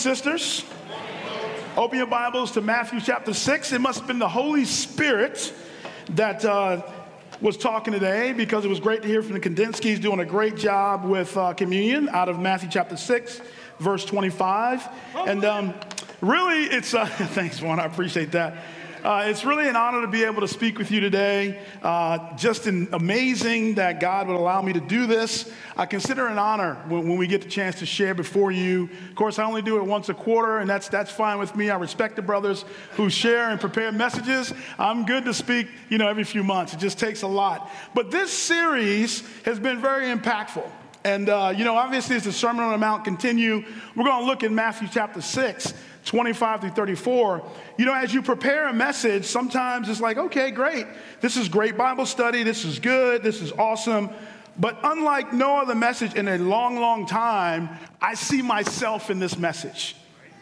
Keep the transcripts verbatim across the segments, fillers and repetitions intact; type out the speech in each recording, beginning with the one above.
sisters. Open your Bibles to Matthew chapter six. It must have been the Holy Spirit that uh, was talking today, because it was great to hear from the Kandinskys doing a great job with uh, communion out of Matthew chapter six, verse twenty-five. And um, really, it's, uh, thanks, Juan, I appreciate that. Uh, it's really an honor to be able to speak with you today. Uh, just an amazing that God would allow me to do this. I consider it an honor when, when we get the chance to share before you. Of course, I only do it once a quarter, and that's that's fine with me. I respect the brothers who share and prepare messages. I'm good to speak, you know, every few months. It just takes a lot. But this series has been very impactful. And, uh, you know, obviously, as the Sermon on the Mount continue, we're going to look at Matthew chapter six, twenty-five through thirty-four. You know, as you prepare a message, sometimes it's like, okay, great. This is great Bible study. This is good. This is awesome. But unlike no other message in a long, long time, I see myself in this message.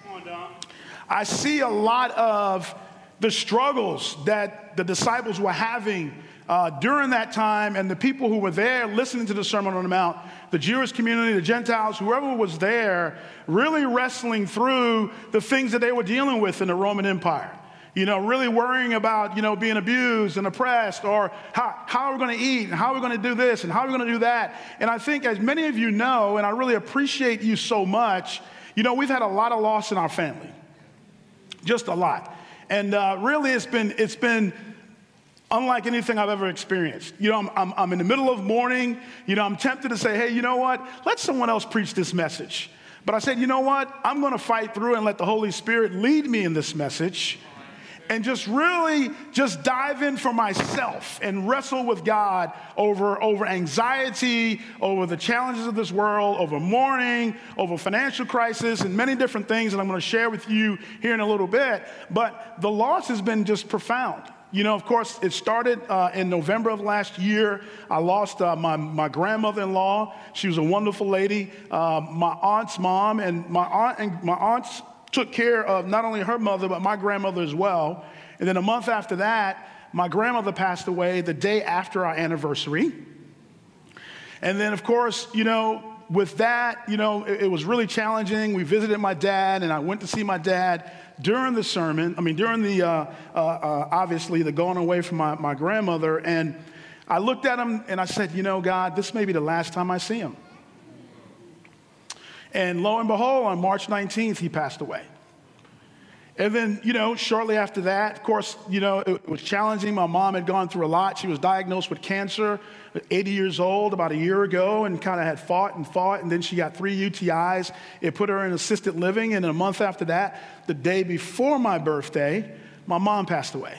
I see a lot of the struggles that the disciples were having Uh, during that time, and the people who were there listening to the Sermon on the Mount, the Jewish community, the Gentiles, whoever was there, really wrestling through the things that they were dealing with in the Roman Empire. You know, really worrying about, you know, being abused and oppressed, or how, how are we going to eat, and how are we going to do this, and how are we going to do that. And I think, as many of you know, and I really appreciate you so much, you know, we've had a lot of loss in our family. Just a lot. And uh, really, it's been, it's been, unlike anything I've ever experienced. You know, I'm, I'm, I'm in the middle of mourning. You know, I'm tempted to say, hey, you know what? Let someone else preach this message. But I said, you know what? I'm going to fight through and let the Holy Spirit lead me in this message, and just really just dive in for myself and wrestle with God over, over anxiety, over the challenges of this world, over mourning, over financial crisis, and many different things that I'm going to share with you here in a little bit. But the loss has been just profound. You know, of course, it started uh, in November of last year. I lost uh, my, my grandmother-in-law. She was a wonderful lady. Uh, my aunt's mom, and my aunt and my aunts took care of not only her mother, but my grandmother as well. And then a month after that, my grandmother passed away the day after our anniversary. And then, of course, you know, with that, you know, it, it was really challenging. We visited my dad, and I went to see my dad during the sermon, I mean, during the, uh, uh, uh, obviously, the going away from my, my grandmother, and I looked at him and I said, you know, God, this may be the last time I see him. And lo and behold, on March nineteenth, he passed away. And then, you know, shortly after that, of course, you know, it was challenging. My mom had gone through a lot. She was diagnosed with cancer at eighty years old about a year ago, and kind of had fought and fought. And then she got three U T Is. It put her in assisted living. And a month after that, the day before my birthday, my mom passed away.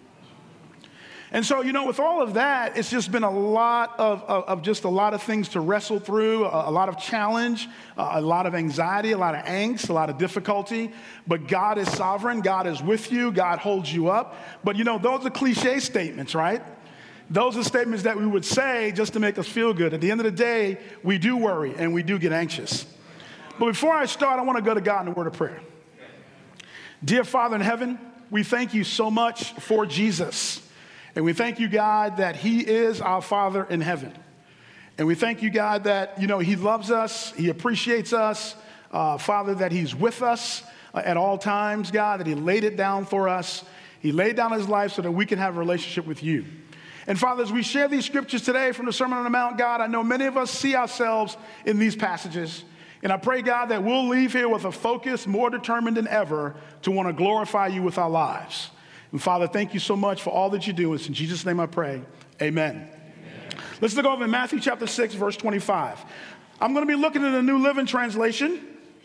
And so, you know, with all of that, it's just been a lot of, of, of just a lot of things to wrestle through, a, a lot of challenge, uh, a lot of anxiety, a lot of angst, a lot of difficulty. But God is sovereign. God is with you. God holds you up. But, you know, those are cliche statements, right? Those are statements that we would say just to make us feel good. At the end of the day, we do worry and we do get anxious. But before I start, I want to go to God in a word of prayer. Dear Father in heaven, we thank you so much for Jesus. And we thank you, God, that he is our Father in heaven. And we thank you, God, that, you know, he loves us, he appreciates us, uh, Father, that he's with us uh, at all times, God, that he laid it down for us. He laid down his life so that we can have a relationship with you. And Father, as we share these scriptures today from the Sermon on the Mount, God, I know many of us see ourselves in these passages. And I pray, God, that we'll leave here with a focus more determined than ever to want to glorify you with our lives. And Father, thank you so much for all that you do. It's in Jesus' name I pray. Amen. Amen. Let's look over in Matthew chapter six, verse twenty-five. I'm going to be looking at the New Living Translation.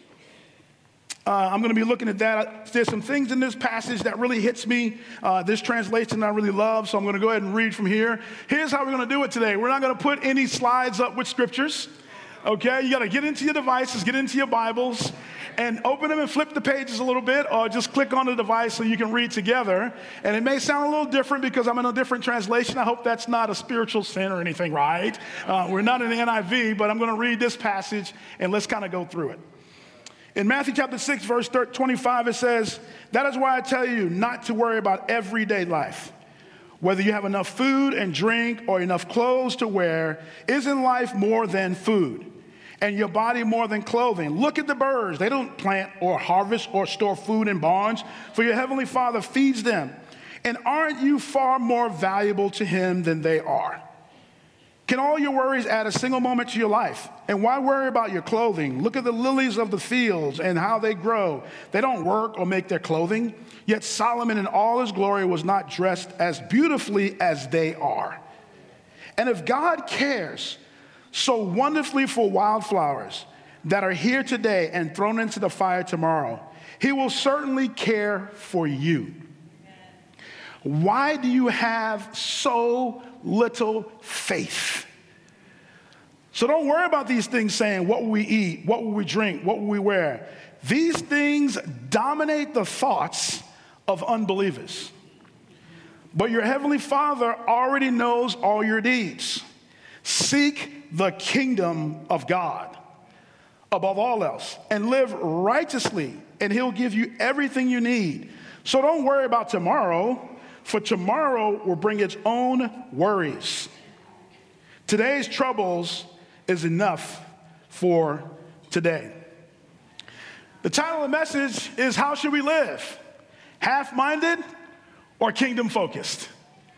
Uh, I'm going to be looking at that. There's some things in this passage that really hits me. Uh, this translation I really love, so I'm going to go ahead and read from here. Here's how we're going to do it today. We're not going to put any slides up with scriptures. Okay, you got to get into your devices, get into your Bibles, and open them and flip the pages a little bit, or just click on the device so you can read together. And it may sound a little different because I'm in a different translation. I hope that's not a spiritual sin or anything, right? Uh, we're not in the N I V, but I'm going to read this passage, and let's kind of go through it. In Matthew chapter six, verse twenty-five, it says, "That is why I tell you not to worry about everyday life. Whether you have enough food and drink or enough clothes to wear, isn't life more than food? and your body more than clothing. Look at the birds. They don't plant or harvest or store food in barns, for your heavenly Father feeds them. And aren't you far more valuable to him than they are? Can all your worries add a single moment to your life? And why worry about your clothing? Look at the lilies of the fields and how they grow. They don't work or make their clothing. Yet Solomon in all his glory was not dressed as beautifully as they are. And if God cares so wonderfully for wildflowers that are here today and thrown into the fire tomorrow, he will certainly care for you. Why do you have so little faith? So don't worry about these things saying, what will we eat? What will we drink? What will we wear? These things dominate the thoughts of unbelievers. But your heavenly Father already knows all your needs. Seek the kingdom of God above all else and live righteously, and he'll give you everything you need. So don't worry about tomorrow, for tomorrow will bring its own worries. Today's troubles is enough for today. The title of the message is, how should we live? Half-minded or kingdom-focused?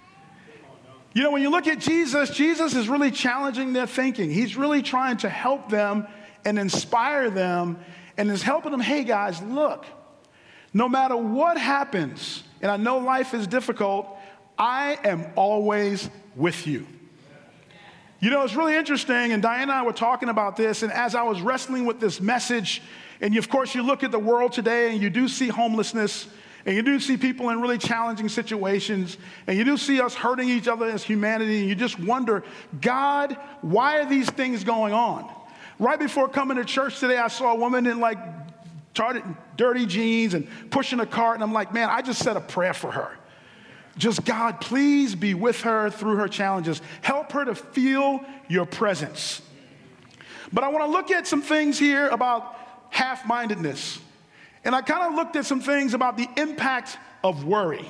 You know, when you look at Jesus, Jesus is really challenging their thinking. He's really trying to help them and inspire them, and is helping them, hey guys, look, no matter what happens, and I know life is difficult, I am always with you. You know, it's really interesting, and Diane and I were talking about this, and as I was wrestling with this message, and you, of course, you look at the world today, and you do see homelessness, and you do see people in really challenging situations, and you do see us hurting each other as humanity, and you just wonder, God, why are these things going on? Right before coming to church today, I saw a woman in like dirty jeans and pushing a cart, and I'm like, man, I just said a prayer for her. Just, God, please be with her through her challenges. Help her to feel your presence. But I want to look at some things here about half-mindedness. And I kind of looked at some things about the impact of worry.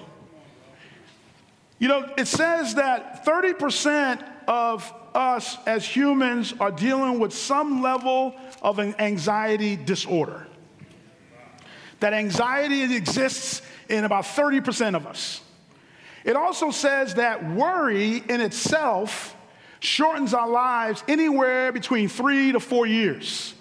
You know, it says that thirty percent of us as humans are dealing with some level of an anxiety disorder. That anxiety exists in about thirty percent of us. It also says that worry in itself shortens our lives anywhere between three to four years.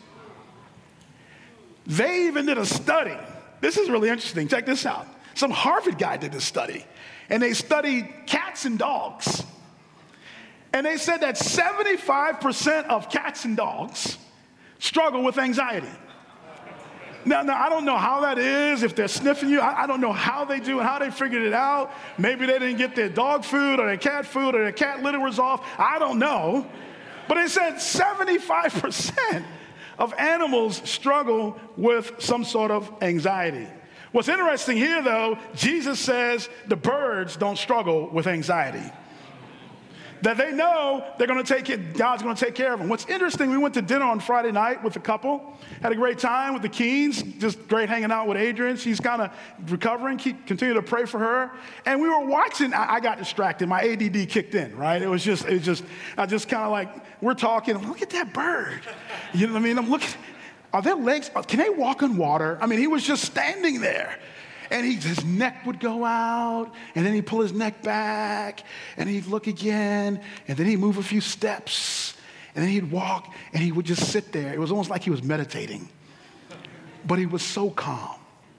They even did a study. This is really interesting. Check this out. Some Harvard guy did this study, and they studied cats and dogs. And they said that seventy-five percent of cats and dogs struggle with anxiety. Now, now, I don't know how that is, if they're sniffing you. I, I don't know how they do and how they figured it out. Maybe they didn't get their dog food or their cat food or their cat litter was off. I don't know. But it said seventy-five percent of animals struggle with some sort of anxiety. What's interesting here, though, Jesus says the birds don't struggle with anxiety. That they know they're going to take it, God's going to take care of them. What's interesting, we went to dinner on Friday night with a couple, had a great time with the Keens, just great hanging out with Adrian. She's kind of recovering, keep, continue to pray for her. And we were watching, I, I got distracted, my A D D kicked in, right? It was just, it was just, I just kind of like, we're talking, look at that bird. You know what I mean? I'm looking, are their legs, can they walk on water? I mean, he was just standing there. And he, his neck would go out, and then he'd pull his neck back, and he'd look again, and then he'd move a few steps, and then he'd walk, and he would just sit there. It was almost like he was meditating, but he was so calm.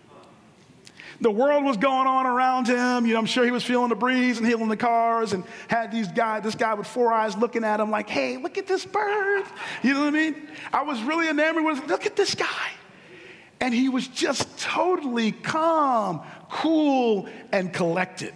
The world was going on around him. You know, I'm sure he was feeling the breeze and healing the cars, and had these guys, this guy with four eyes looking at him like, hey, look at this bird. You know what I mean? I was really enamored with, look at this guy. And he was just totally calm, cool, and collected.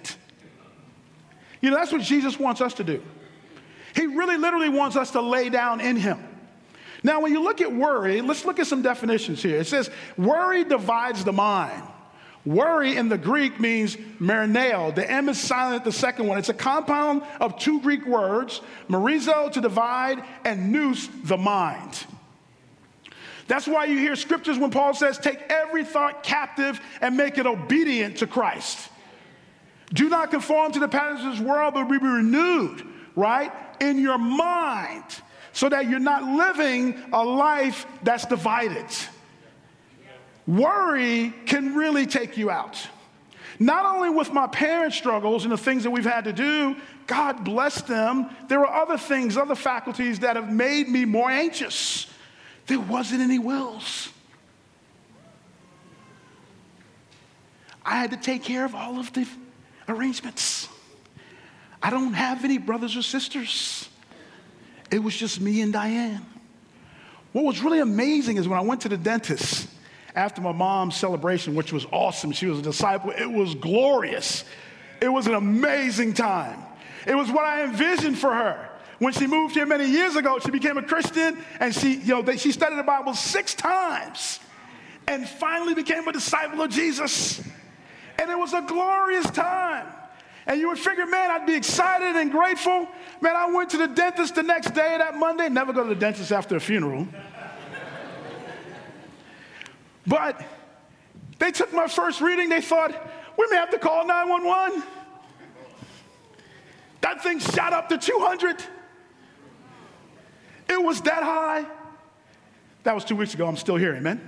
You know, that's what Jesus wants us to do. He really literally wants us to lay down in him. Now, when you look at worry, let's look at some definitions here. It says, worry divides the mind. Worry in the Greek means merineo. The M is silent at the second one. It's a compound of two Greek words, merizo, to divide, and nous, the mind. That's why you hear scriptures when Paul says, take every thought captive and make it obedient to Christ. Do not conform to the patterns of this world, but be renewed, right, in your mind. so that you're not living a life that's divided. Worry can really take you out. Not only with my parents' struggles and the things that we've had to do, God bless them, there are other things, other faculties that have made me more anxious. There wasn't any wills. I had to take care of all of the arrangements. I don't have any brothers or sisters. It was just me and Diane. What was really amazing is when I went to the dentist after my mom's celebration, which was awesome. She was a disciple. It was glorious. It was an amazing time. It was what I envisioned for her. When she moved here many years ago, she became a Christian, and she, you know, they, she studied the Bible six times and finally became a disciple of Jesus. And it was a glorious time. And you would figure, man, I'd be excited and grateful. Man, I went to the dentist the next day, that Monday. Never go to the dentist after a funeral. But they took my first reading. They thought, we may have to call nine one one. That thing shot up to two hundred. It was that high. That was two weeks ago. I'm still here, amen?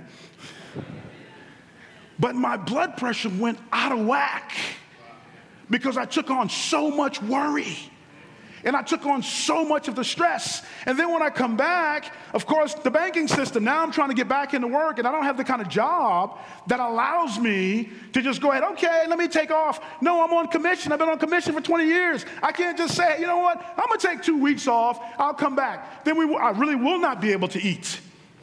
But my blood pressure went out of whack because I took on so much worry. And I took on so much of the stress. And then when I come back, of course, the banking system, now I'm trying to get back into work, and I don't have the kind of job that allows me to just go ahead, okay, let me take off. No, I'm on commission. I've been on commission for twenty years. I can't just say, you know what, I'm going to take two weeks off. I'll come back. Then we, will, I really will not be able to eat.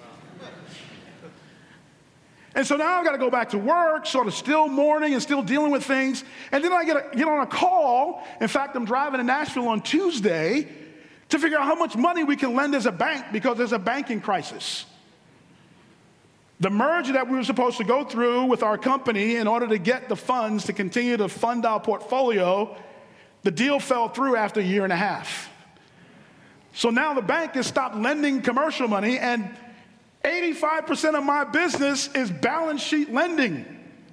And so now I've got to go back to work, sort of still mourning and still dealing with things. And then I get, a, get on a call. In fact, I'm driving to Nashville on Tuesday to figure out how much money we can lend as a bank because there's a banking crisis. The merger that we were supposed to go through with our company in order to get the funds to continue to fund our portfolio, the deal fell through after a year and a half. So now the bank has stopped lending commercial money, and eighty-five percent of my business is balance sheet lending.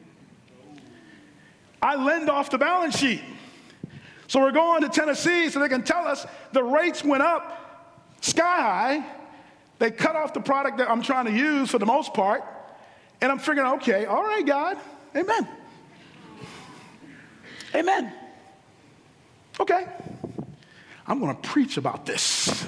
I lend off the balance sheet. So we're going to Tennessee so they can tell us the rates went up sky high. They cut off the product that I'm trying to use for the most part. And I'm figuring, okay, all right, God, amen. Amen. Okay, I'm going to preach about this.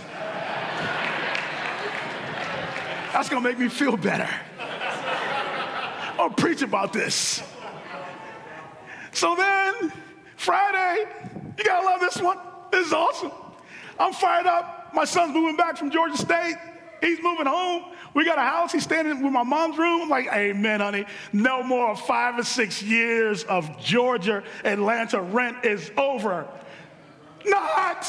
That's going to make me feel better. I'll preach about this. So then, Friday, you got to love this one. This is awesome. I'm fired up. My son's moving back from Georgia State. He's moving home. We got a house. He's staying in with my mom's room. I'm like, amen, honey. No more five or six years of Georgia, Atlanta rent is over. Not.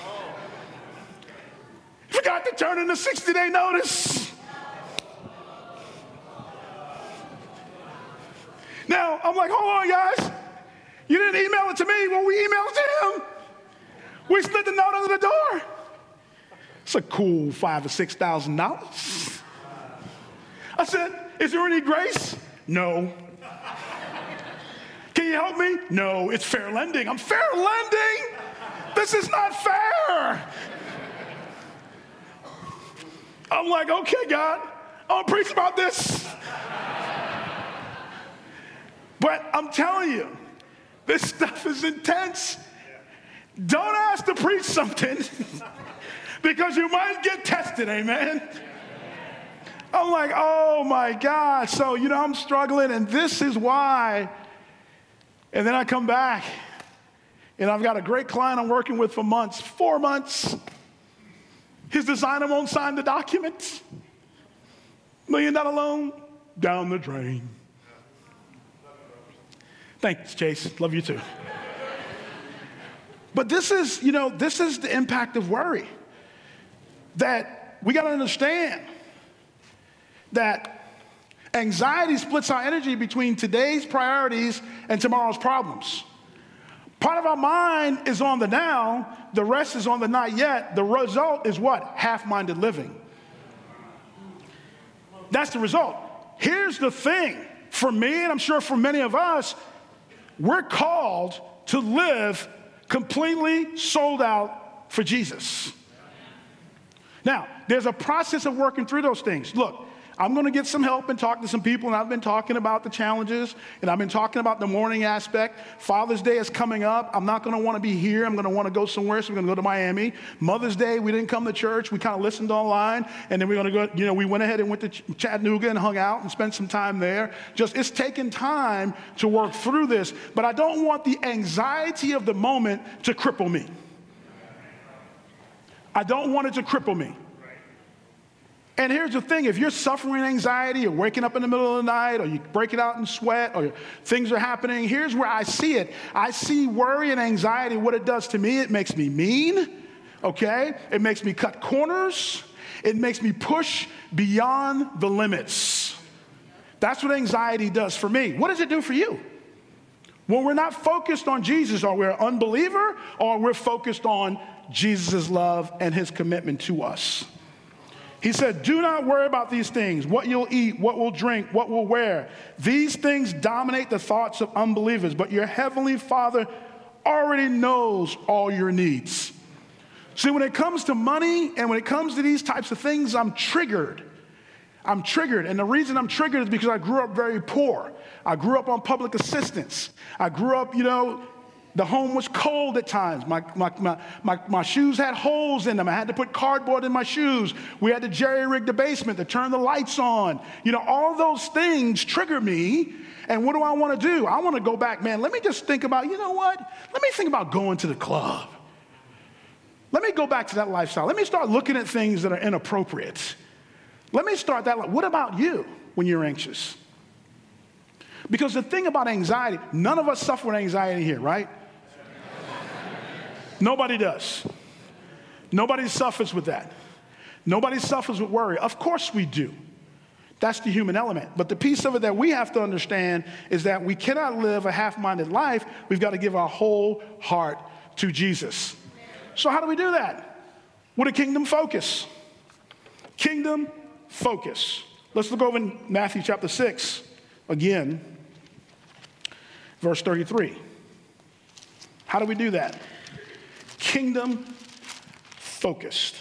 Forgot to turn in the sixty-day notice. Now, I'm like, hold on, guys. You didn't email it to me. Well, we emailed it to him. We slid the note under the door. It's a cool five or six thousand dollars. I said, is there any grace? No. Can you help me? No, it's fair lending. I'm fair lending? This is not fair. I'm like, okay, God, I'll preach about this. But I'm telling you, this stuff is intense. Don't ask to preach something because you might get tested, amen? I'm like, oh my God. So, you know, I'm struggling, and this is why. And then I come back, and I've got a great client I'm working with for months, four months. His designer won't sign the document. Million dollar loan, down the drain. Thanks, Chase. Love you too. But this is, you know, this is the impact of worry. That we got to understand that anxiety splits our energy between today's priorities and tomorrow's problems. Part of our mind is on the now, the rest is on the not yet. The result is what? Half-minded living. That's the result. Here's the thing. For me, and I'm sure for many of us, we're called to live completely sold out for Jesus. Now, there's a process of working through those things. Look, I'm going to get some help and talk to some people, and I've been talking about the challenges, and I've been talking about the mourning aspect. Father's Day is coming up. I'm not going to want to be here. I'm going to want to go somewhere, so we're going to go to Miami. Mother's Day, we didn't come to church. We kind of listened online, and then we're going to go, you know, we went ahead and went to Ch- Chattanooga and hung out and spent some time there. Just, it's taken time to work through this, but I don't want the anxiety of the moment to cripple me. I don't want it to cripple me. And here's the thing, if you're suffering anxiety, you're waking up in the middle of the night, or you break it out in sweat, or things are happening, here's where I see it. I see worry and anxiety, what it does to me, it makes me mean, okay? It makes me cut corners. It makes me push beyond the limits. That's what anxiety does for me. What does it do for you? When we're not focused on Jesus, or we're an unbeliever, or we're focused on Jesus' love and his commitment to us. He said, do not worry about these things, what you'll eat, what we'll drink, what we'll wear. These things dominate the thoughts of unbelievers, but your heavenly Father already knows all your needs. See, when it comes to money and when it comes to these types of things, I'm triggered. I'm triggered. And the reason I'm triggered is because I grew up very poor. I grew up on public assistance. I grew up, you know, the home was cold at times. My, my, my, my, my shoes had holes in them. I had to put cardboard in my shoes. We had to jerry-rig the basement to turn the lights on. You know, all those things trigger me. And what do I want to do? I want to go back, man, let me just think about, you know what? Let me think about going to the club. Let me go back to that lifestyle. Let me start looking at things that are inappropriate. Let me start that. What about you when you're anxious? Because the thing about anxiety, none of us suffer with anxiety here, right? Nobody does. Nobody suffers with that. Nobody suffers with worry. Of course we do. That's the human element. But the piece of it that we have to understand is that we cannot live a half-minded life. We've got to give our whole heart to Jesus. So how do we do that? With a kingdom focus. Kingdom focus. Let's look over in Matthew chapter six again, verse thirty-three. How do we do that? Kingdom focused.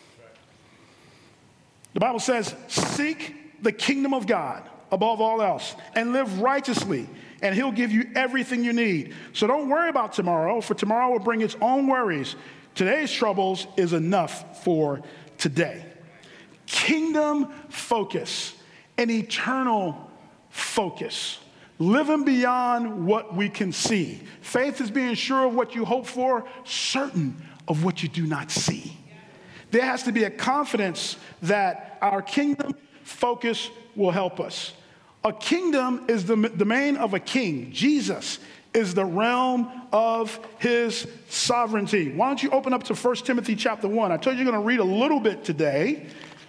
The Bible says, seek the kingdom of God above all else and live righteously, and he'll give you everything you need. So don't worry about tomorrow, for tomorrow will bring its own worries. Today's troubles is enough for today. Kingdom focus, an eternal focus. Living beyond what we can see. Faith is being sure of what you hope for, certain of what you do not see. There has to be a confidence that our kingdom focus will help us. A kingdom is the domain of a king. Jesus is the realm of his sovereignty. Why don't you open up to First Timothy chapter one? I told you you're going to read a little bit today.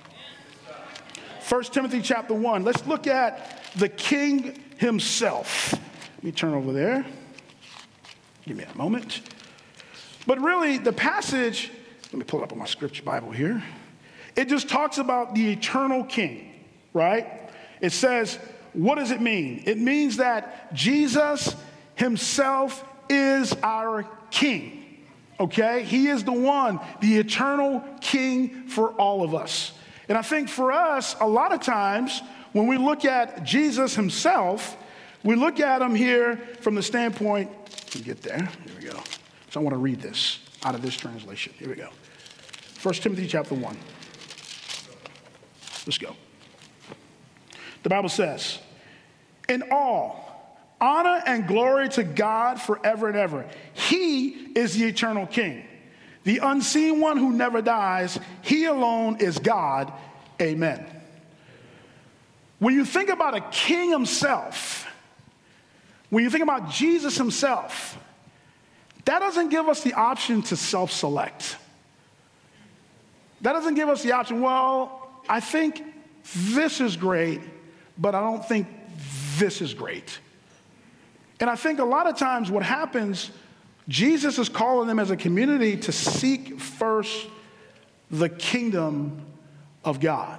First Timothy chapter one. Let's look at the king himself. Let me turn over there. Give me a moment. But really, the passage, let me pull up on my scripture Bible here. It just talks about the eternal king, right? It says, what does it mean? It means that Jesus himself is our king, okay? He is the one, the eternal king for all of us. And I think for us, a lot of times, when we look at Jesus himself, we look at him here from the standpoint, let me get there, here we go. So I want to read this out of this translation. Here we go. First Timothy chapter one. Let's go. The Bible says, in all, honor and glory to God forever and ever. He is the eternal king, the unseen one who never dies. He alone is God. Amen. When you think about a king himself, when you think about Jesus himself, that doesn't give us the option to self-select. That doesn't give us the option, well, I think this is great, but I don't think this is great. And I think a lot of times what happens, Jesus is calling them as a community to seek first the kingdom of God.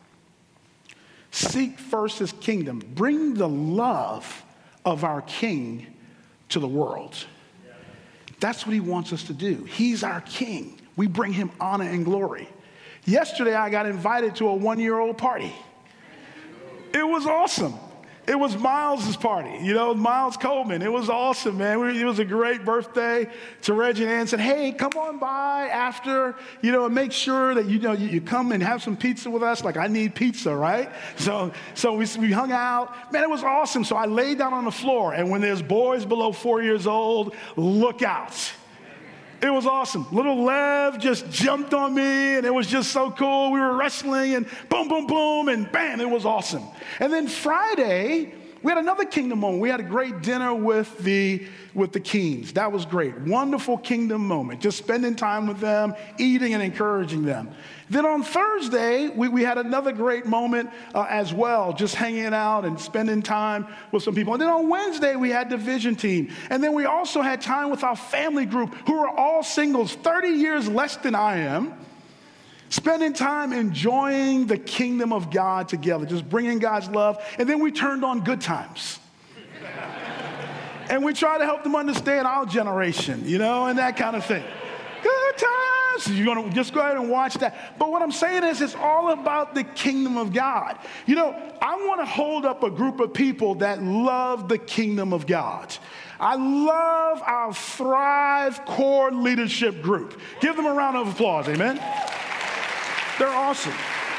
Seek first his kingdom. Bring the love of our king to the world. That's what he wants us to do. He's our king. We bring him honor and glory. Yesterday, I got invited to a one-year-old party. It was awesome. It was Miles's party, you know, Miles Coleman. It was awesome, man. We, it was a great birthday to Reggie and Ann. Said, hey, come on by after, you know, and make sure that, you know, you, you come and have some pizza with us. Like, I need pizza, right? So so we, we hung out. Man, it was awesome. So I laid down on the floor, and when there's boys below four years old, look out. It was awesome. Little Lev just jumped on me, and it was just so cool. We were wrestling, and boom, boom, boom, and bam, it was awesome. And then Friday, we had another kingdom moment. We had a great dinner with the, with the Keens. That was great. Wonderful kingdom moment. Just spending time with them, eating and encouraging them. Then on Thursday, we, we had another great moment uh, as well, just hanging out and spending time with some people. And then on Wednesday, we had the vision team. And then we also had time with our family group, who are all singles, thirty years less than I am, spending time enjoying the kingdom of God together, just bringing God's love. And then we turned on Good Times. And we try to help them understand our generation, you know, and that kind of thing. Good Times. You're going to just go ahead and watch that. But what I'm saying is, it's all about the kingdom of God. You know, I want to hold up a group of people that love the kingdom of God. I love our Thrive Core Leadership Group. Give them a round of applause, amen? They're awesome.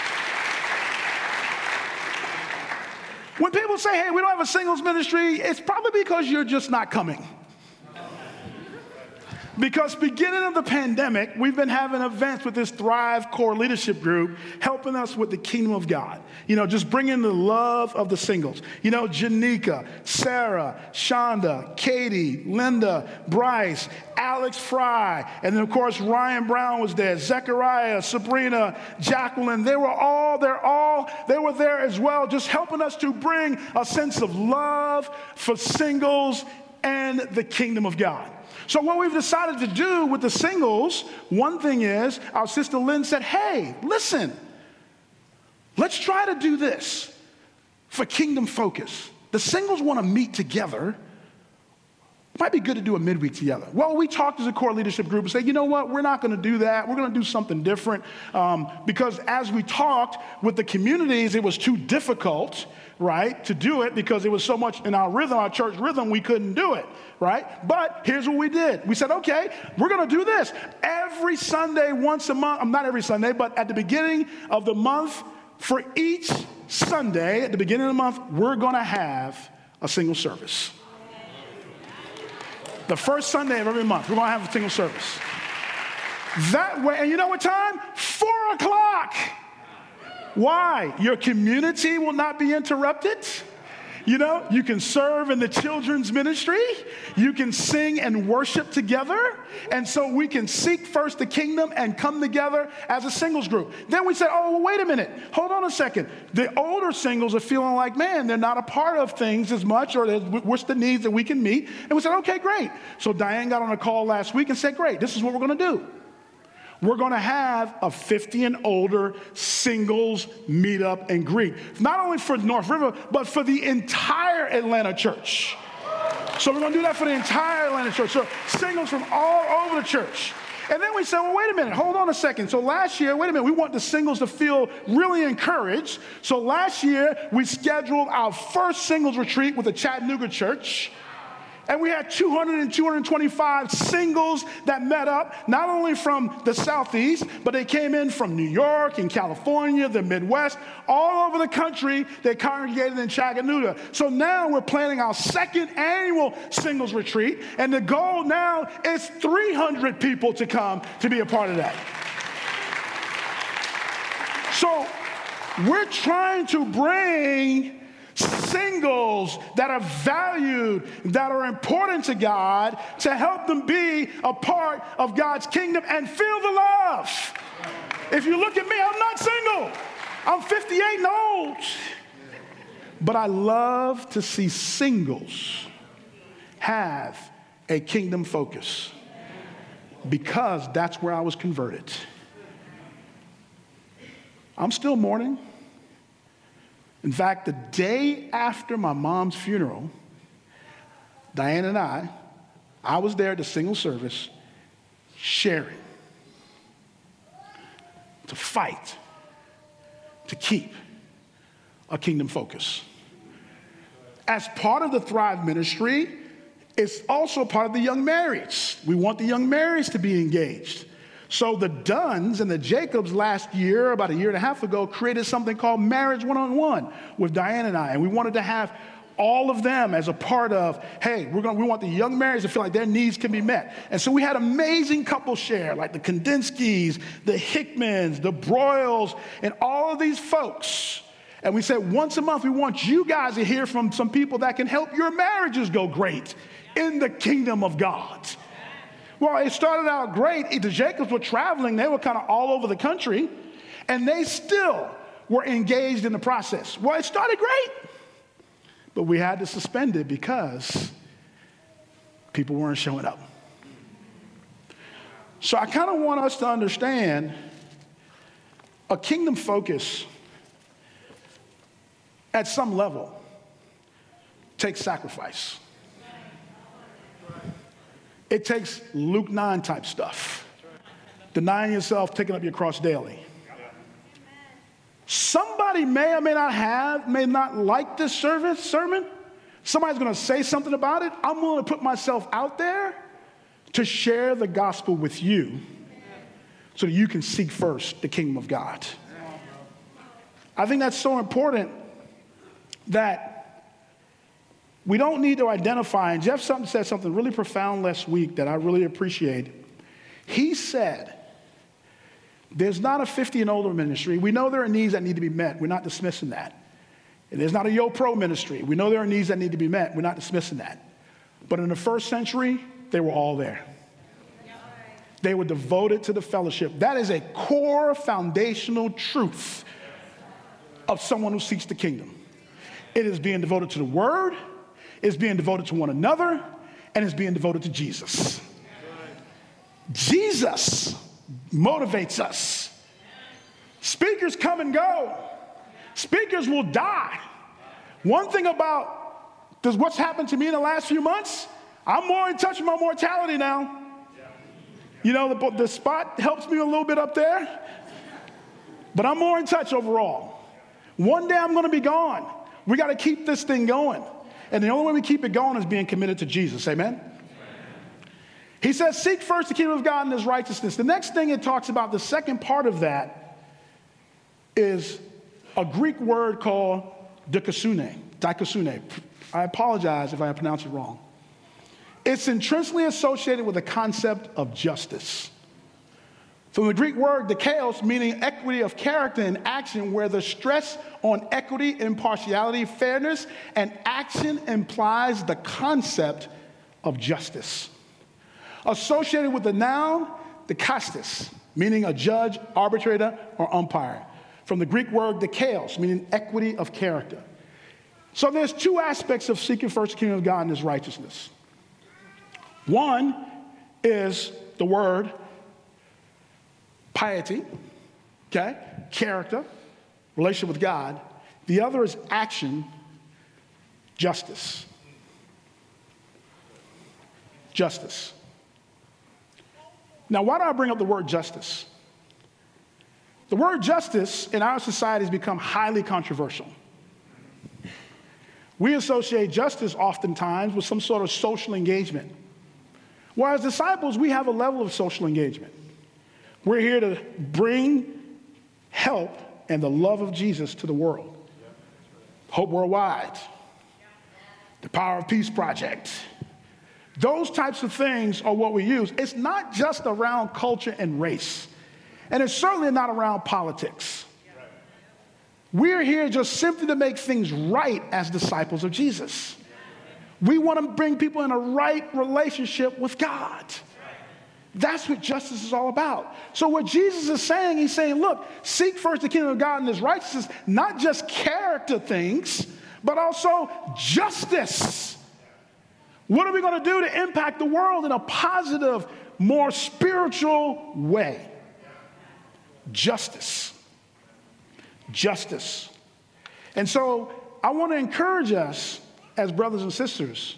When people say, hey, we don't have a singles ministry, it's probably because you're just not coming. Because beginning of the pandemic, we've been having events with this Thrive Core Leadership Group, helping us with the kingdom of God. You know, just bringing the love of the singles. You know, Janika, Sarah, Shonda, Katie, Linda, Bryce, Alex Fry, and then, of course, Ryan Brown was there, Zechariah, Sabrina, Jacqueline. They were all, they're all, they were there as well, just helping us to bring a sense of love for singles and the kingdom of God. So what we've decided to do with the singles, one thing is, our sister Lynn said, hey, listen, let's try to do this for kingdom focus. The singles want to meet together. It might be good to do a midweek together. Well, we talked as a core leadership group and said, you know what, we're not going to do that. We're going to do something different. Um, because as we talked with the communities, it was too difficult, right, to do it because it was so much in our rhythm, our church rhythm, we couldn't do it, right? But here's what we did. We said, okay, we're going to do this. Every Sunday, once a month, not every Sunday, but at the beginning of the month, for each Sunday, at the beginning of the month, we're going to have a single service. The first Sunday of every month, we're going to have a single service. That way, and you know what time? Four o'clock. Why? Your community will not be interrupted. You know, you can serve in the children's ministry. You can sing and worship together. And so we can seek first the kingdom and come together as a singles group. Then we said, oh, well, wait a minute. Hold on a second. The older singles are feeling like, man, they're not a part of things as much, or what's the needs that we can meet? And we said, okay, great. So Diane got on a call last week and said, great, this is what we're going to do. We're going to have a fifty and older singles meetup and greet. Not only for North River, but for the entire Atlanta church. So we're going to do that for the entire Atlanta church. So singles from all over the church. And then we said, well, wait a minute, hold on a second. So last year, wait a minute, we want the singles to feel really encouraged. So last year, we scheduled our first singles retreat with the Chattanooga church. And we had two hundred and two hundred twenty-five singles that met up, not only from the Southeast, but they came in from New York and California, the Midwest, all over the country. They congregated in Chattanooga. So now we're planning our second annual singles retreat, and the goal now is three hundred people to come to be a part of that. So we're trying to bring singles that are valued, that are important to God, to help them be a part of God's kingdom and feel the love. If you look at me, I'm not single. I'm fifty-eight and old. But I love to see singles have a kingdom focus, because that's where I was converted. I'm still mourning. In fact, the day after my mom's funeral, Diane and I, I was there at the single service sharing. to fight, to keep a kingdom focus. As part of the Thrive ministry, it's also part of the young marrieds. We want the young marrieds to be engaged. So the Dunns and the Jacobs last year, about a year and a half ago, created something called Marriage One-on-One with Diane and I. And we wanted to have all of them as a part of, hey, we're going, we want the young marrieds to feel like their needs can be met. And so we had amazing couples share, like the Kandinskis, the Hickmans, the Broyles, and all of these folks. And we said, once a month, we want you guys to hear from some people that can help your marriages go great in the kingdom of God. Well, it started out great. The Jacobs were traveling. They were kind of all over the country, and they still were engaged in the process. Well, it started great, but we had to suspend it because people weren't showing up. So I kind of want us to understand a kingdom focus at some level takes sacrifice. It takes Luke nine type stuff. Denying yourself, taking up your cross daily. Somebody may or may not have, may not like this service, sermon. Somebody's going to say something about it. I'm willing to put myself out there to share the gospel with you so that you can seek first the kingdom of God. I think that's so important that we don't need to identify, and Jeff Sutton said something really profound last week that I really appreciate. He said, there's not a fifty and older ministry. We know there are needs that need to be met. We're not dismissing that. And there's not a Yo Pro ministry. We know there are needs that need to be met. We're not dismissing that. But in the first century, they were all there. They were devoted to the fellowship. That is a core foundational truth of someone who seeks the kingdom. It is being devoted to the word, it's being devoted to one another, and it's being devoted to Jesus. Jesus motivates us. Speakers come and go. Speakers will die. One thing about this, what's happened to me in the last few months, I'm more in touch with my mortality now. You know, the, the spot helps me a little bit up there, but I'm more in touch overall. One day I'm going to be gone. We got to keep this thing going. And the only way we keep it going is being committed to Jesus. Amen? Amen? He says, seek first the kingdom of God and his righteousness. The next thing it talks about, the second part of that, is a Greek word called dikasune. Dikasune. I apologize if I pronounce it wrong. It's intrinsically associated with the concept of justice. From the Greek word dikaios, meaning equity of character and action, where the stress on equity, impartiality, fairness, and action implies the concept of justice. Associated with the noun dikastes, meaning a judge, arbitrator, or umpire. From the Greek word dikaios, meaning equity of character. So there's two aspects of seeking first the kingdom of God and his righteousness. One is the word piety, okay, character, relationship with God. The other is action, justice. Justice. Now, why do I bring up the word justice? The word justice in our society has become highly controversial. We associate justice oftentimes with some sort of social engagement. Whereas disciples, we have a level of social engagement. We're here to bring help and the love of Jesus to the world. Hope Worldwide, the Power of Peace Project. Those types of things are what we use. It's not just around culture and race. And it's certainly not around politics. We're here just simply to make things right as disciples of Jesus. We want to bring people in a right relationship with God. That's what justice is all about. So what Jesus is saying, he's saying, look, seek first the kingdom of God and his righteousness, not just character things, but also justice. What are we going to do to impact the world in a positive, more spiritual way? Justice. Justice. And so I want to encourage us as brothers and sisters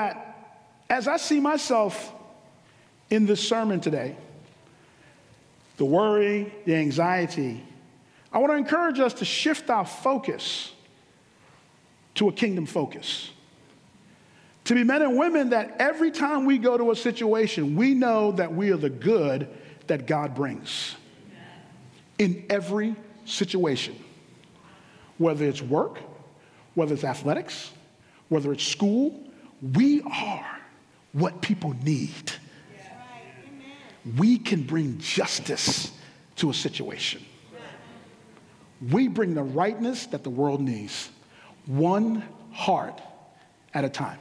that as I see myself in this sermon today, the worry, the anxiety, I want to encourage us to shift our focus to a kingdom focus. To be men and women that every time we go to a situation, we know that we are the good that God brings. In every situation. Whether it's work, whether it's athletics, whether it's school, we are what people need. We can bring justice to a situation. We bring the rightness that the world needs, one heart at a time.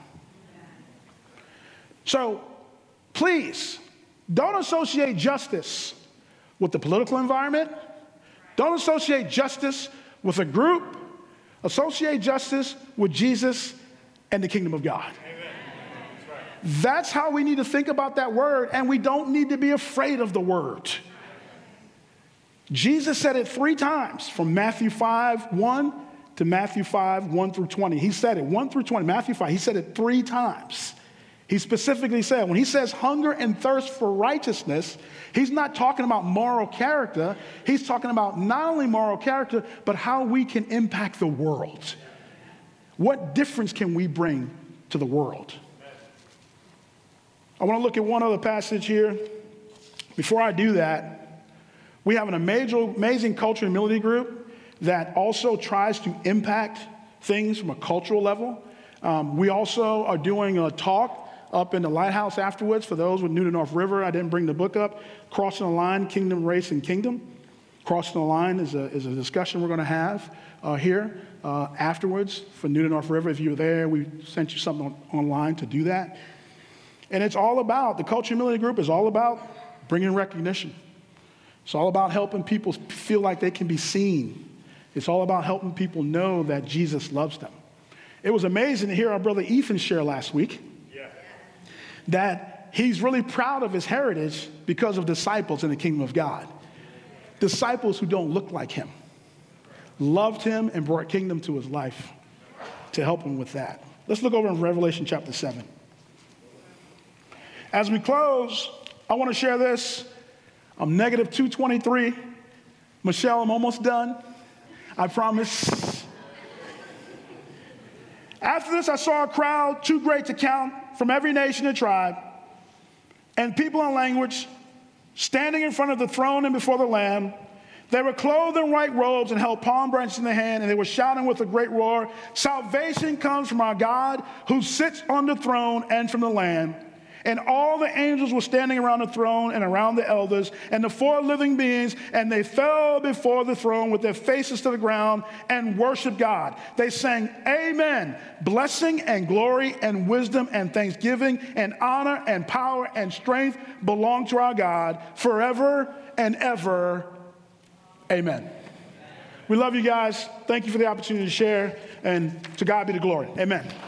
So please, don't associate justice with the political environment. Don't associate justice with a group. Associate justice with Jesus and the kingdom of God. That's how we need to think about that word, and we don't need to be afraid of the word. Jesus said it three times from Matthew five, one to Matthew five, one through twenty. He said it, one through twenty, Matthew five, he said it three times. He specifically said, when he says hunger and thirst for righteousness, he's not talking about moral character. He's talking about not only moral character, but how we can impact the world. What difference can we bring to the world? I want to look at one other passage here. Before I do that, we have an amazing, amazing culture and humility group that also tries to impact things from a cultural level. Um, we also are doing a talk up in the Lighthouse afterwards for those with new to North River. I didn't bring the book up. Crossing the Line, Kingdom, Race, and Kingdom. Crossing the Line is a, is a discussion we're going to have uh, here uh, afterwards for new to North River. If you were there, we sent you something on, online to do that. And it's all about, the Culture Humility Group is all about bringing recognition. It's all about helping people feel like they can be seen. It's all about helping people know that Jesus loves them. It was amazing to hear our brother Ethan share last week yeah. that he's really proud of his heritage because of disciples in the kingdom of God. Disciples who don't look like him, loved him and brought kingdom to his life to help him with that. Let's look over in Revelation chapter seven. As we close, I want to share this. I'm negative two twenty-three. Michelle, I'm almost done. I promise. After this, I saw a crowd too great to count from every nation and tribe, and people and language standing in front of the throne and before the Lamb. They were clothed in white robes and held palm branches in their hand, and they were shouting with a great roar, "Salvation comes from our God who sits on the throne and from the Lamb." And all the angels were standing around the throne and around the elders and the four living beings, and they fell before the throne with their faces to the ground and worshiped God. They sang, "Amen. Blessing and glory and wisdom and thanksgiving and honor and power and strength belong to our God forever and ever. Amen." We love you guys. Thank you for the opportunity to share, and to God be the glory. Amen.